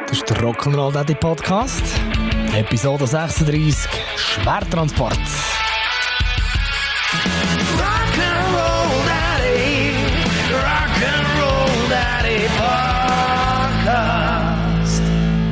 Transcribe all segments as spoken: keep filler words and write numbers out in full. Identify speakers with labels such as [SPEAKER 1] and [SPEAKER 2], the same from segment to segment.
[SPEAKER 1] Das ist der Rock'n'Roll Daddy Podcast. Episode sechsunddreissig. Schwertransport.
[SPEAKER 2] Rock'n'Roll Daddy, Rock'n'Roll Daddy Podcast.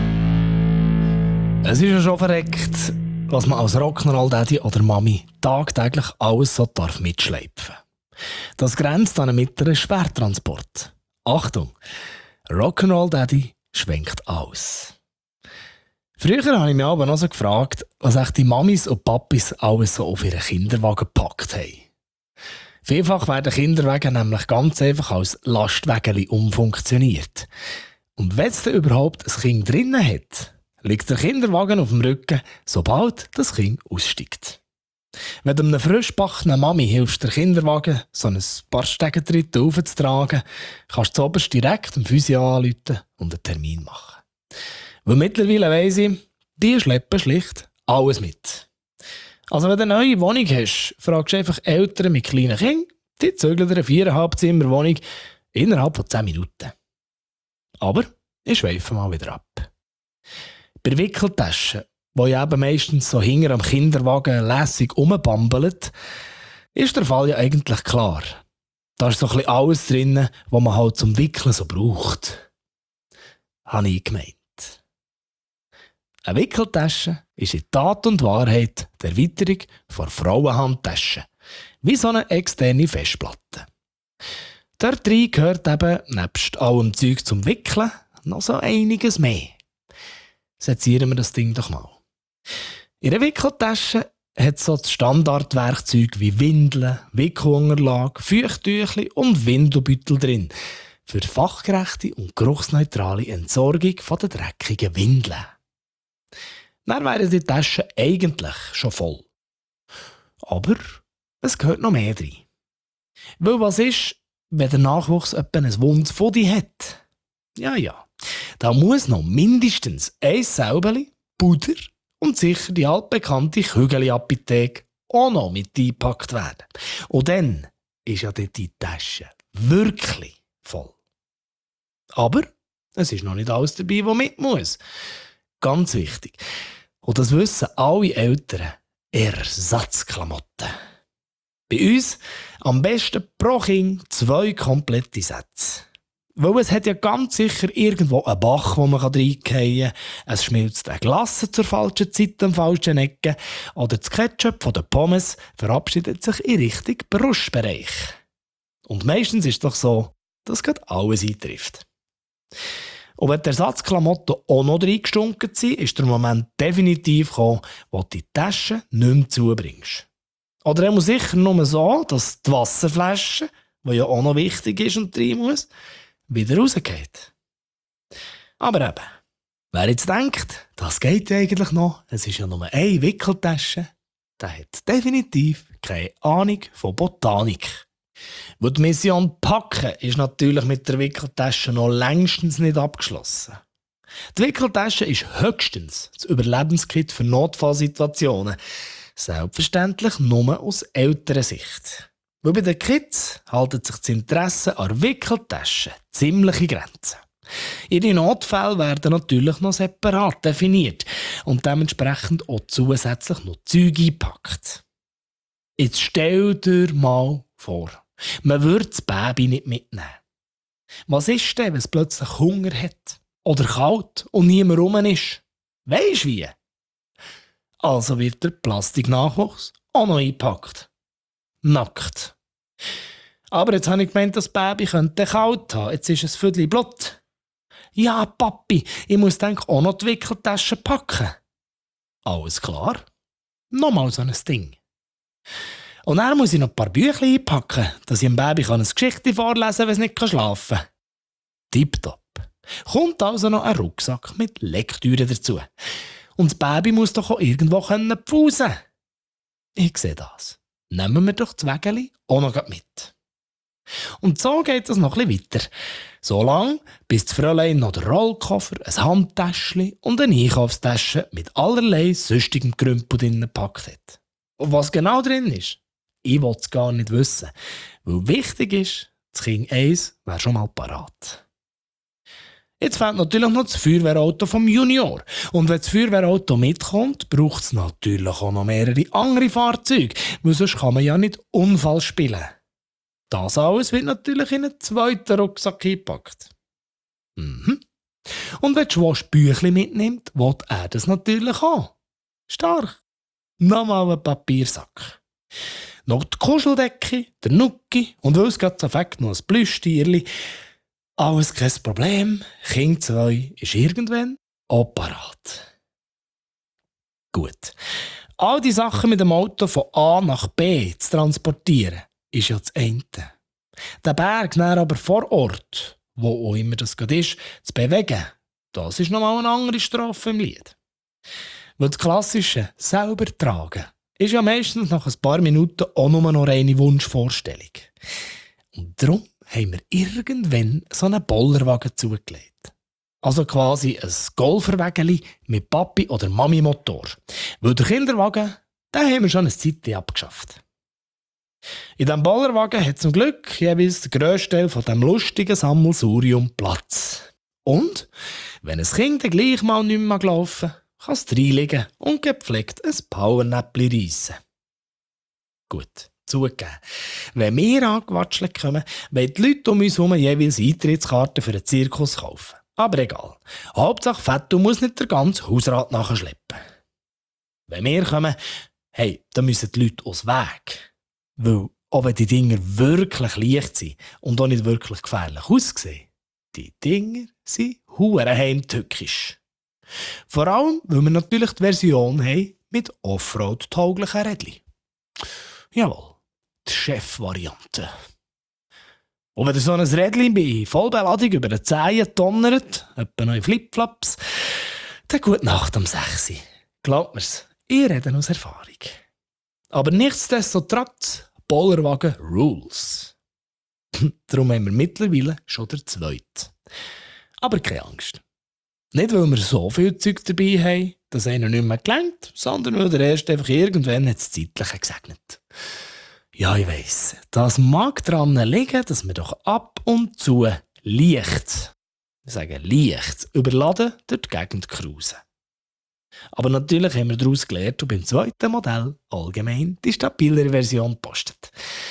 [SPEAKER 1] Es ist ja schon verreckt, was man als Rock'n'Roll Daddy oder Mami tagtäglich alles so darf mitschleifen. Das grenzt an einen mittleren Schwertransport. Achtung! Rock'n'Roll Daddy schwenkt aus. Früher habe ich mich aber noch so gefragt, was echt die Mamis und Papis alles so auf ihren Kinderwagen gepackt haben. Vielfach werden Kinderwagen nämlich ganz einfach als Lastwägeli umfunktioniert. Und wenn es dann überhaupt ein Kind drinnen hat, liegt der Kinderwagen auf dem Rücken, sobald das Kind aussteigt. Wenn du einer frischgebackenen Mami hilfst, den Kinderwagen so ein paar Stegentritte aufzutragen, kannst du zuoberst direkt dem Physio anrufen und einen Termin machen. Weil mittlerweile weiss ich, die schleppen schlicht alles mit. Also wenn du eine neue Wohnung hast, fragst du einfach Eltern mit kleinen Kindern, die zügeln dir eine viereinhalb Zimmer Wohnung innerhalb von zehn Minuten. Aber ich schweife mal wieder ab. Bei Wickeltaschen, wo ja eben meistens so hinter am Kinderwagen lässig rumbambelt, ist der Fall ja eigentlich klar. Da ist so ein bisschen alles drin, was man halt zum Wickeln so braucht. Habe ich gemeint. Eine Wickeltasche ist in Tat und Wahrheit die Erweiterung von Frauenhandtaschen, wie so eine externe Festplatte. Dort rein gehört eben, nebst allem Zeug zum Wickeln, noch so einiges mehr. Sezieren wir das Ding doch mal. In der Wickeltasche hat es so das Standardwerkzeug wie Windeln, Wickelunterlage, Feuchttüchli und Windelbeutel drin für fachgerechte und geruchsneutrale Entsorgung von den dreckigen Windeln. Dann wären die Taschen eigentlich schon voll. Aber es gehört noch mehr drin. Weil was ist, wenn der Nachwuchs etwa ein wundes Fodi hat? Ja, ja. Da muss noch mindestens ein Säubeli, Puder und sicher die altbekannte Kügeli-Apotheke auch noch mit eingepackt werden. Und dann ist ja dort die Tasche wirklich voll. Aber es ist noch nicht alles dabei, was mit muss. Ganz wichtig. Und das wissen alle Eltern. Ersatzklamotten. Bei uns am besten pro Kind zwei komplette Sätze. Weil es hat ja ganz sicher irgendwo einen Bach, wo man reingehen kann. Es schmilzt eine Glasse zur falschen Zeit am falschen Ecke. Oder das Ketchup von den Pommes verabschiedet sich in Richtung Brustbereich. Und meistens ist es doch so, dass gerade alles eintrifft. Und wenn die Ersatzklamotten auch noch reingestunken sind, ist der Moment definitiv gekommen, wo du die Tasche nicht mehr zubringst. Oder er muss sicher nur so, dass die Wasserflasche, die ja auch noch wichtig ist und rein muss, wieder rausgeht. Aber eben, wer jetzt denkt, das geht ja eigentlich noch, es ist ja nur eine Wickeltasche, der hat definitiv keine Ahnung von Botanik. Weil die Mission Packen ist natürlich mit der Wickeltasche noch längstens nicht abgeschlossen. Die Wickeltasche ist höchstens das Überlebenskit für Notfallsituationen. Selbstverständlich nur aus älterer Sicht. Weil bei den Kids haltet sich das Interesse an Wickeltaschen ziemlich in Grenzen. Ihre Notfälle werden natürlich noch separat definiert und dementsprechend auch zusätzlich noch Zeug eingepackt. Jetzt stell dir mal vor, man würde das Baby nicht mitnehmen. Was ist denn, wenn es plötzlich Hunger hat? Oder kalt und niemand rum ist? Weisst du wie? Also wird der Plastiknachwuchs auch noch eingepackt. Nackt. Aber jetzt habe ich gemeint, das Baby könnte kalt haben. Jetzt ist es viertel Blut. Ja, Papi, ich muss dann auch noch die Wickeltasche packen. Alles klar. Nochmal so ein Ding. Und dann muss ich noch ein paar Bücher einpacken, dass ich dem Baby ein Geschichte vorlesen kann, wenn es nicht schlafen kann. Tipptopp. Kommt also noch ein Rucksack mit Lektüre dazu. Und das Baby muss doch auch irgendwo pfusen können. Ich sehe das. Nehmen wir doch das Wägeli auch noch mit. Und so geht es noch ein bisschen weiter. So lange, bis das Fräulein noch den Rollkoffer, ein Handtäschchen und eine Einkaufstasche mit allerlei süstigem Krümpel drin gepackt hat. Und was genau drin ist, ich will es gar nicht wissen. Weil wichtig ist, das Kind eins wäre schon mal parat. Jetzt fehlt natürlich noch das Feuerwehrauto vom Junior. Und wenn das Feuerwehrauto mitkommt, braucht es natürlich auch noch mehrere andere Fahrzeuge, weil sonst kann man ja nicht Unfall spielen. Das alles wird natürlich in einen zweiten Rucksack eingepackt. Mhm. Und wenn Schwosch Büchli mitnimmt, will er das natürlich auch. Stark. Nochmal ein Papiersack. Noch die Kuscheldecke, der Nucki und weil es gerade so fängt, noch ein Plüschtierli. Alles kein Problem. Kind zwei ist irgendwann auch parat. Gut. All die Sachen mit dem Auto von A nach B zu transportieren, ist ja das eine. Den Berg dann aber vor Ort, wo auch immer das gerade ist, zu bewegen, das ist nochmal eine andere Strophe im Lied. Weil das klassische selber tragen ist ja meistens nach ein paar Minuten auch nur noch eine Wunschvorstellung. Und darum haben wir irgendwann so einen Bollerwagen zugelegt. Also quasi ein Golferwägeli mit Papi- oder Mami-Motor. Weil der Kinderwagen, den haben wir schon eine Zeit abgeschafft. In diesem Bollerwagen hat zum Glück jeweils der grösste Teil von diesem lustigen Sammelsurium Platz. Und wenn ein Kind dann gleich mal nicht mehr laufen mag, kann es reinlegen und gepflegt ein Powernäppli reissen. Gut, zugegeben. Wenn wir angewatschelt kommen, wollen die Leute um uns herum jeweils Eintrittskarten für einen Zirkus kaufen. Aber egal. Hauptsache Fettu muss nicht der ganze Hausrat nachschleppen. Wenn wir kommen, hey, dann müssen die Leute aus Weg. Weil, auch wenn die Dinger wirklich leicht sind und auch nicht wirklich gefährlich aussehen, die Dinger sind hure heimtückisch. Vor allem, weil wir natürlich die Version haben mit Offroad-tauglichen Rädchen. Jawohl, die Chef-Variante. Und wenn ihr so ein Rädchen bei Vollbeladung über den Zehen donnert, etwa noch in Flipflops, dann gute Nacht um sechs Uhr. Glaubt mir's, ich rede aus Erfahrung. Aber nichtsdestotrotz, Bollerwagen Rules. Darum haben wir mittlerweile schon der zweite. Aber keine Angst. Nicht, weil wir so viel Zeug dabei haben, dass einer nicht mehr gelangt, sondern weil der erste einfach irgendwann das Zeitliche gesegnet. Ja, ich weiss, das mag daran liegen, dass wir doch ab und zu leicht, ich sage leicht, überladen durch die Gegend cruisen. Aber natürlich haben wir daraus gelernt und beim zweiten Modell allgemein die stabilere Version gepostet.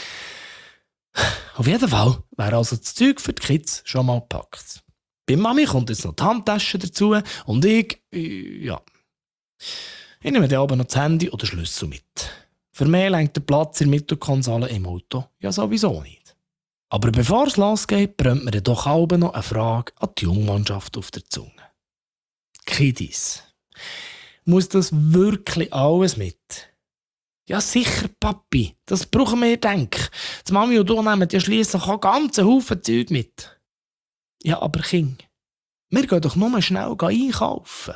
[SPEAKER 1] Auf jeden Fall wäre also das Zeug für die Kids schon mal gepackt. Bei Mami kommt jetzt noch die Handtasche dazu und ich, äh, ja. Ich nehme dann aber noch das Handy oder Schlüssel mit. Für mich lenkt der Platz in der Mittelkonsole im Auto ja sowieso nicht. Aber bevor es losgeht, brennt mir doch auch noch eine Frage an die Jungmannschaft auf der Zunge. Kiddies, muss das wirklich alles mit? Ja sicher, Papi, das brauchen wir, denke ich. Die Mami und du nehmen ja schliesslich auch ganzen Haufen Zeug mit. Ja, aber Kind, wir gehen doch nur schnell einkaufen.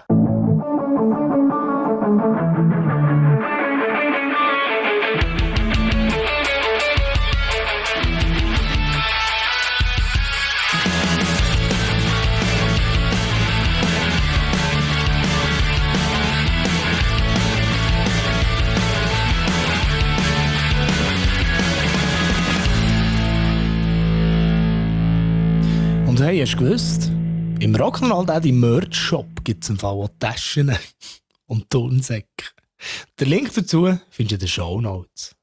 [SPEAKER 1] Und hey, hast du gewusst? Im Rock'n'Roll Daddy Merch Shop gibt es im Fall auch Taschen und Turnsäcke. Den Link dazu findest du in den Shownotes.